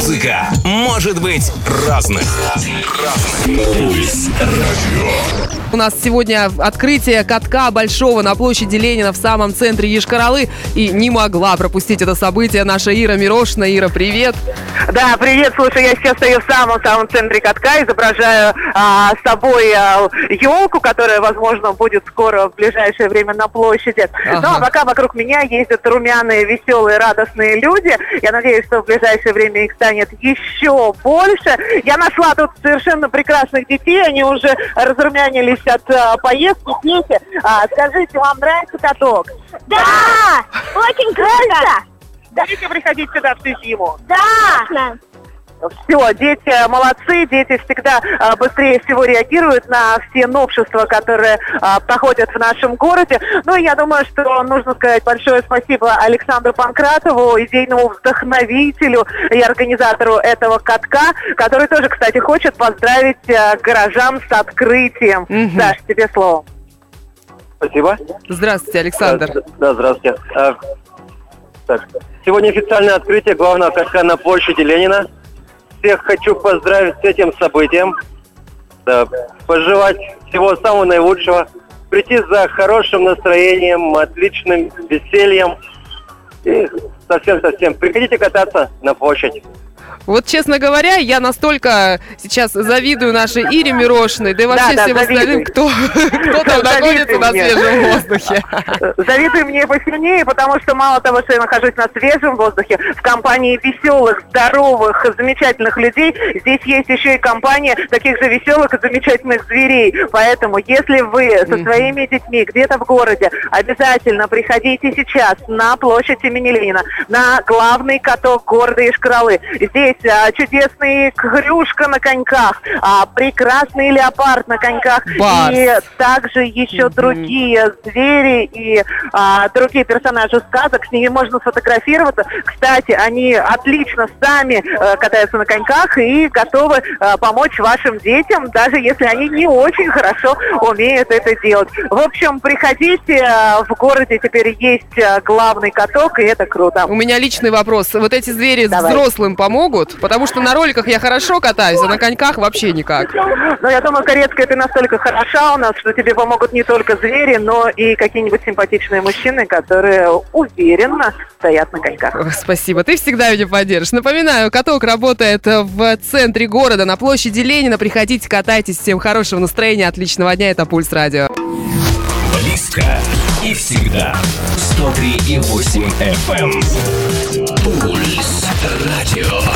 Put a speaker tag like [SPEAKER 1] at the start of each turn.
[SPEAKER 1] Музыка может быть разной. Пульс радио.
[SPEAKER 2] У нас сегодня открытие катка большого на площади Ленина в самом центре Йошкар-Олы. И не могла пропустить это событие наша Ира Мирошина. Ира, привет!
[SPEAKER 3] Да, привет, слушай, я сейчас стою в самом центре катка, изображаю с собой елку, которая, возможно, будет скоро в ближайшее время на площади.
[SPEAKER 2] Ага.
[SPEAKER 3] Ну, а пока вокруг меня ездят румяные, веселые, радостные люди. Я надеюсь, что в ближайшее время их станет еще больше. Я нашла тут совершенно прекрасных детей, они уже разрумянились от поездки. Дети, скажите, вам нравится каток?
[SPEAKER 4] Да! Очень круто!
[SPEAKER 3] Будете приходить сюда всю зиму?
[SPEAKER 4] Да!
[SPEAKER 3] Все, дети молодцы, дети всегда быстрее всего реагируют на все новшества, которые проходят в нашем городе. Ну и я думаю, что нужно сказать большое спасибо Александру Панкратову, идейному вдохновителю и организатору этого катка, который тоже, кстати, хочет поздравить горожан с открытием. Саш, тебе слово.
[SPEAKER 5] Спасибо.
[SPEAKER 2] Здравствуйте, Александр.
[SPEAKER 5] Да, здравствуйте. Так, сегодня официальное открытие главного катка на площади Ленина. Всех хочу поздравить с этим событием. Да, пожелать всего самого наилучшего. Прийти за хорошим настроением, отличным весельем. И совсем. Приходите кататься на площадь.
[SPEAKER 2] Вот, честно говоря, я настолько сейчас завидую нашей Ире Мирошиной, да и вообще всем остальным, кто там находится на свежем воздухе.
[SPEAKER 3] Завидуй мне посильнее, потому что мало того, что я нахожусь на свежем воздухе, в компании веселых, здоровых, замечательных людей, здесь есть еще и компания таких же веселых и замечательных зверей. Поэтому, если вы со своими детьми где-то в городе, обязательно приходите сейчас на площадь имени Ленина, на главный каток города Йошкар-Олы. Здесь чудесный хрюшка на коньках, прекрасный леопард на коньках,
[SPEAKER 2] Барс.
[SPEAKER 3] и также еще другие звери и другие персонажи сказок. С ними можно сфотографироваться. Кстати, они отлично сами катаются на коньках и готовы помочь вашим детям, даже если они не очень хорошо умеют это делать. В общем, приходите, в городе теперь есть главный каток, и это круто.
[SPEAKER 2] У меня личный вопрос. Вот эти звери взрослым помогут? Потому что на роликах я хорошо катаюсь, а на коньках вообще никак.
[SPEAKER 3] Ну, я думаю, Корецкая, ты настолько хороша у нас, что тебе помогут не только звери, но и какие-нибудь симпатичные мужчины, которые уверенно стоят на коньках.
[SPEAKER 2] Ох, спасибо, ты всегда меня поддержишь. Напоминаю, каток работает в центре города, на площади Ленина. Приходите, катайтесь. Всем хорошего настроения, отличного дня. Это Пульс радио.
[SPEAKER 1] Близко и всегда. 103,8 FM. Пульс радио.